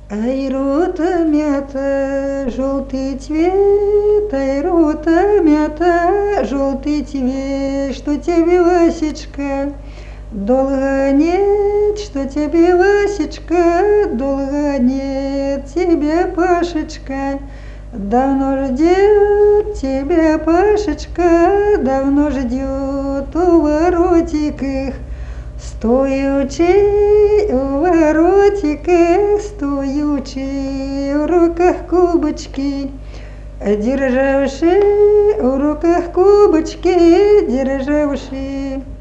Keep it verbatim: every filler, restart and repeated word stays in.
Айрута мята, желтый цвет, айрута мята, желтый цвет, что тебе, Васечка, долго нет, что тебе, Васечка, долго нет, тебя Пашечка давно ждет, тебя Пашечка давно ждет у воротиках. Стоючи у воротиках, стоючи, в руках кубочки, державши, в руках кубочки, державши.